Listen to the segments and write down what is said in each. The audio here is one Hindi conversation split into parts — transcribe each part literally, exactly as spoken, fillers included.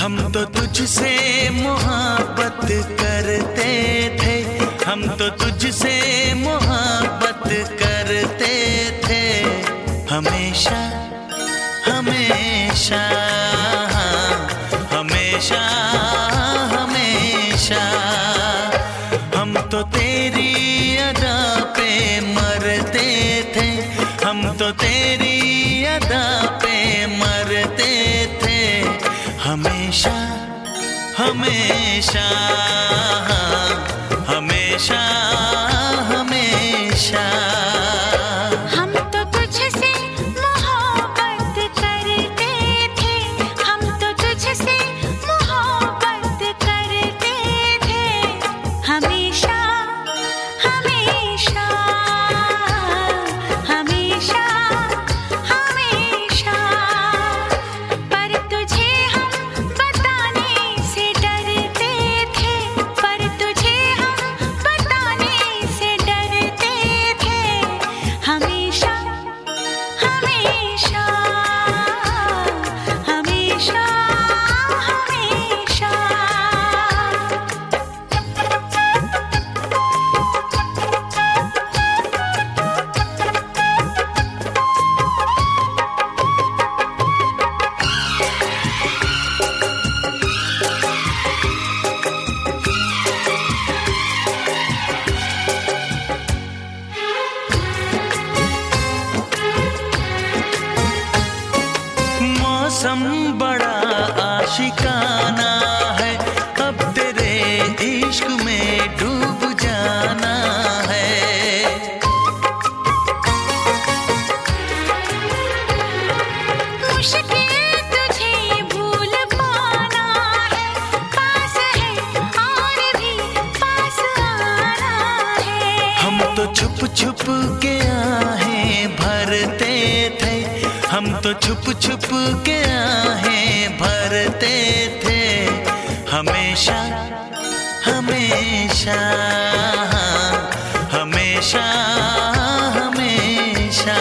हम तो तुझसे मोहब्बत करते थे, हम तो तुझसे मोहब्बत करते थे, हमेशा हमेशा हमेशा हमेशा। हम तो तेरी अदा पे मरते थे, हम तो तेरी अदा पे मरते थे, हमेशा हमेशा हमेशा हमेशा। हम तो तुझसे मोहब्बत करते थे, हम तो तुझसे मोहब्बत करते थे, हमेशा हमेशा हमेशा हमेशा। पर तुझे हम बताने से डरते थे, पर तुझे हम बताने से डरते थे, हमेशा हमेशा हमेशा हमेशा। मौसम बड़ा आशिकाना है, अब तेरे इश्क में डूब जाना है। मुश्किल तुझे भूल पाना है, पास है और भी पास आना है। हम तो छुप छुप के आहें भरते थे, हम तो छुप छुप के आहें भरते थे, हमेशा हमेशा हमेशा हमेशा।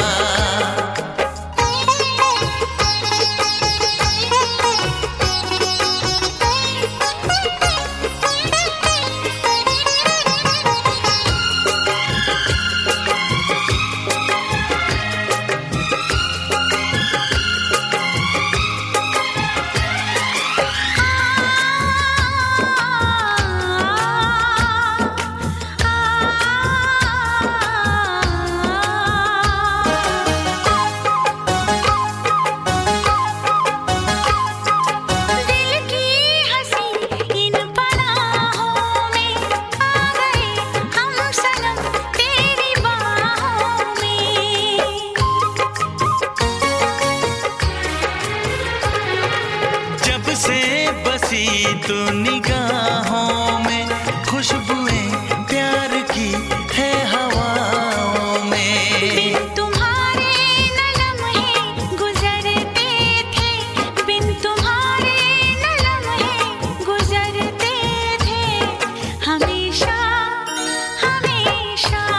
बसी तू निगाहों में, खुशबुएं प्यार की है हवाओं में। बिन तुम्हारे न लम्हे गुजरते थे, बिन तुम्हारे न लम्हे गुजरते थे, हमेशा हमेशा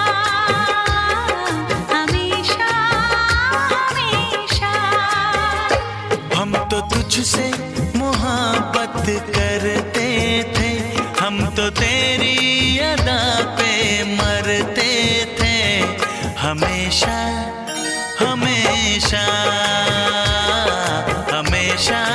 हमेशा हमेशा। हम तो तुझसे मोहब्बत करते थे, हम तो तेरी अदा पे मरते थे, हमेशा हमेशा हमेशा